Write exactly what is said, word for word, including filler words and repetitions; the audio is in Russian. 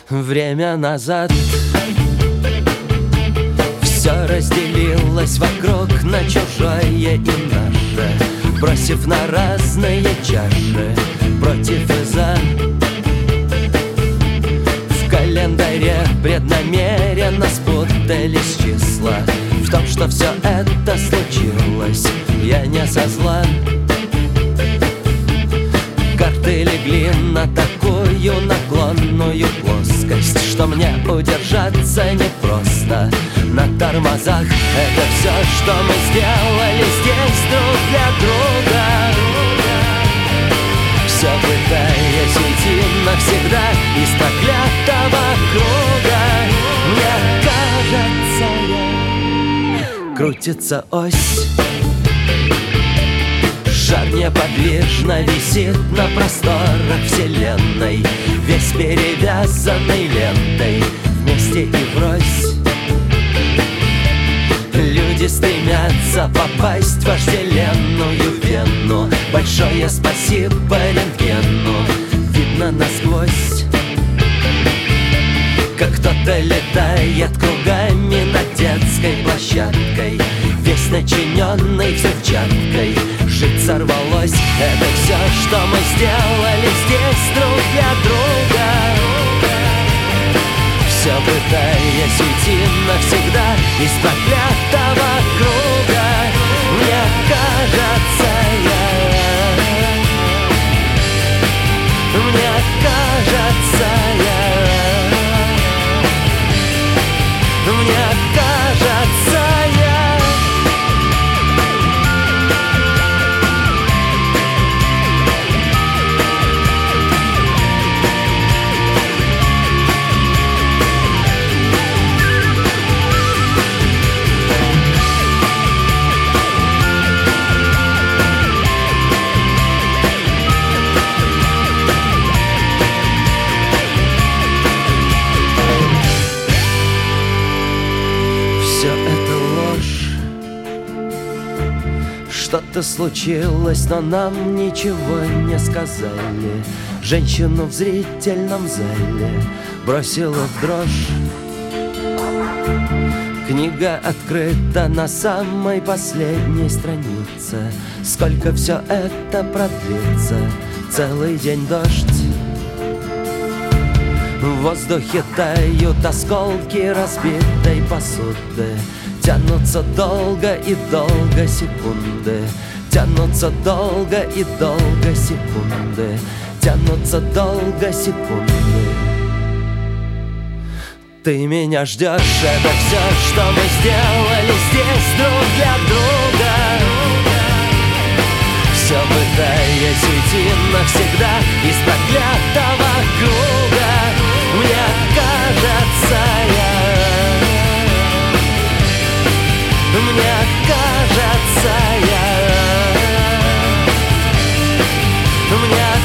время назад. Все разделилось вокруг на чужое и наше, бросив на разные чаши против и за. В календаре преднамеренно спутались числа. В том, что все это случилось, я не со зла. Карты легли на такую наклонную плоскость, что мне удержаться непросто на тормозах. Это все, что мы сделали здесь друг для друга, все пытаясь уйти навсегда из проклятого круга. Мне кажется, крутится ось, шар неподвижно висит на просторах вселенной, весь перевязанный лентой, вместе и врозь. Люди стремятся попасть в вожделенную вену. Большое спасибо рентгену, видно насквозь, как кто-то летает кругами над детской площадкой, весь начиненный взрывчаткой. Жить сорвалось, это все, что мы сделали здесь друг для друга, все пытаясь уйти навсегда из проклятого круга. Мне кажется, я Мне кажется, я Мне кажется, я что-то случилось, но нам ничего не сказали. Женщину в зрительном зале бросила в дрожь. Книга открыта на самой последней странице. Сколько все это продлится? Целый день дождь. В воздухе тают осколки разбитой посуды. Тянутся долго и долго секунды, тянутся долго и долго секунды, тянутся долго секунды. Ты меня ждешь, это все, что мы сделали здесь друг для друга, все пытаясь уйти навсегда из проклятого круга. Мне кажется, я Мне кажется, я Мне